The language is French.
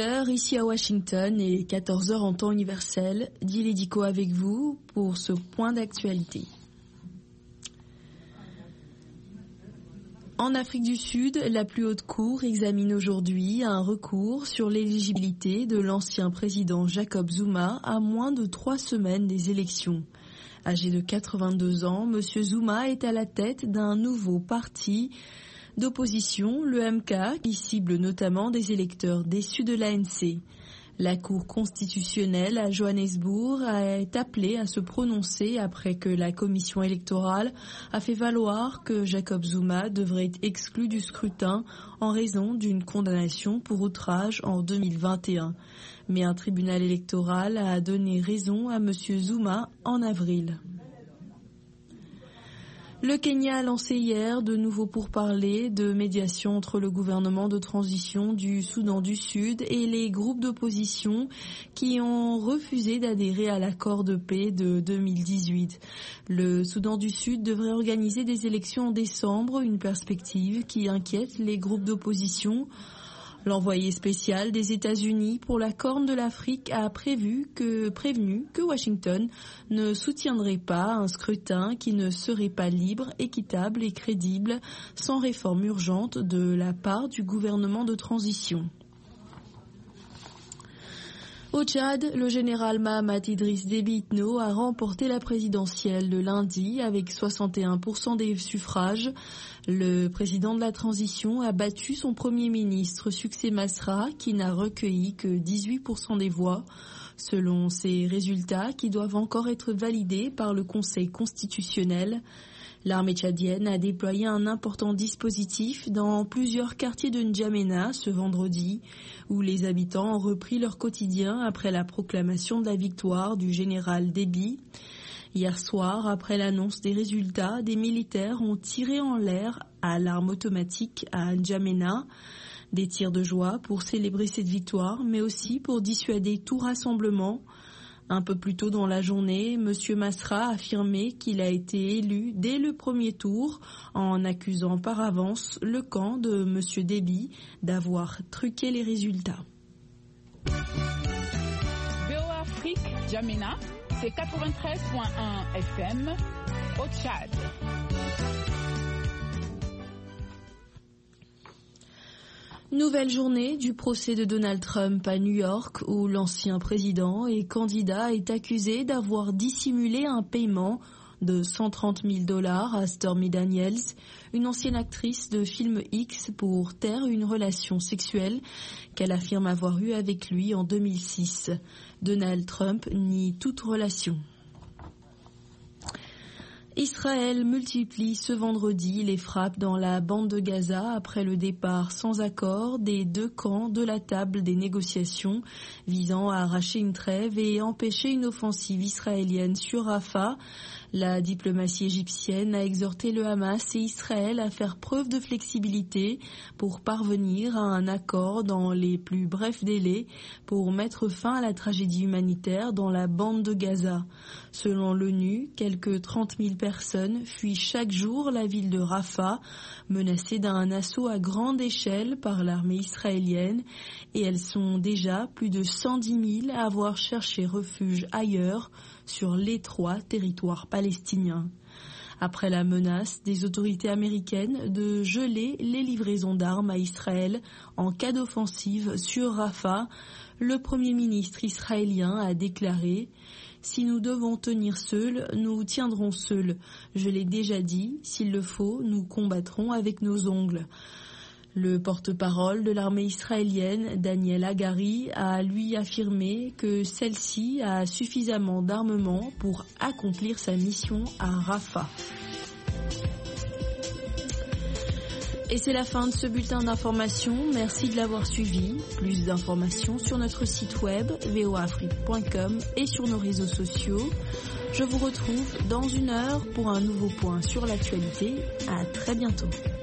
13h ici à Washington et 14h en temps universel. Dili Diko avec vous pour ce point d'actualité. En Afrique du Sud, la plus haute cour examine aujourd'hui un recours sur l'éligibilité de l'ancien président Jacob Zuma à moins de 3 semaines des élections. Âgé de 82 ans, M. Zuma est à la tête d'un nouveau parti d'opposition, le MK, qui cible notamment des électeurs déçus de l'ANC. La Cour constitutionnelle à Johannesburg est appelée à se prononcer après que la commission électorale a fait valoir que Jacob Zuma devrait être exclu du scrutin en raison d'une condamnation pour outrage en 2021. Mais un tribunal électoral a donné raison à M. Zuma en avril. Le Kenya a lancé hier de nouveaux pourparlers de médiation entre le gouvernement de transition du Soudan du Sud et les groupes d'opposition qui ont refusé d'adhérer à l'accord de paix de 2018. Le Soudan du Sud devrait organiser des élections en décembre, une perspective qui inquiète les groupes d'opposition. L'envoyé spécial des États-Unis pour la Corne de l'Afrique a prévenu que Washington ne soutiendrait pas un scrutin qui ne serait pas libre, équitable et crédible sans réforme urgente de la part du gouvernement de transition. Au Tchad, le général Mahamat Idriss Déby Itno a remporté la présidentielle de lundi avec 61% des suffrages. Le président de la transition a battu son premier ministre Succès Masra qui n'a recueilli que 18% des voix. Selon ces résultats qui doivent encore être validés par le Conseil constitutionnel, l'armée tchadienne a déployé un important dispositif dans plusieurs quartiers de N'Djamena ce vendredi, où les habitants ont repris leur quotidien après la proclamation de la victoire du général Déby. Hier soir, après l'annonce des résultats, des militaires ont tiré en l'air à l'arme automatique à N'Djamena. Des tirs de joie pour célébrer cette victoire, mais aussi pour dissuader tout rassemblement. Un peu plus tôt dans la journée, M. Masra a affirmé qu'il a été élu dès le premier tour en accusant par avance le camp de M. Déby d'avoir truqué les résultats. VOA Afrique, N'Djamena, c'est 93.1 FM au Tchad. Nouvelle journée du procès de Donald Trump à New York où l'ancien président et candidat est accusé d'avoir dissimulé un paiement de $130 000 à Stormy Daniels, une ancienne actrice de film X, pour taire une relation sexuelle qu'elle affirme avoir eue avec lui en 2006. Donald Trump nie toute relation. Israël multiplie ce vendredi les frappes dans la bande de Gaza après le départ sans accord des deux camps de la table des négociations visant à arracher une trêve et empêcher une offensive israélienne sur Rafah. La diplomatie égyptienne a exhorté le Hamas et Israël à faire preuve de flexibilité pour parvenir à un accord dans les plus brefs délais pour mettre fin à la tragédie humanitaire dans la bande de Gaza. Selon l'ONU, quelques 30 000 personnes fuient chaque jour la ville de Rafah, menacée d'un assaut à grande échelle par l'armée israélienne, et elles sont déjà plus de 110 000 à avoir cherché refuge ailleurs sur l'étroit territoire palestinien. Après la menace des autorités américaines de geler les livraisons d'armes à Israël en cas d'offensive sur Rafah, le Premier ministre israélien a déclaré « Si nous devons tenir seuls, nous tiendrons seuls. Je l'ai déjà dit, s'il le faut, nous combattrons avec nos ongles. » Le porte-parole de l'armée israélienne, Daniel Hagari, a lui affirmé que celle-ci a suffisamment d'armement pour accomplir sa mission à Rafah. Et c'est la fin de ce bulletin d'information. Merci de l'avoir suivi. Plus d'informations sur notre site web voafrique.com et sur nos réseaux sociaux. Je vous retrouve dans 1 heure pour un nouveau point sur l'actualité. À très bientôt.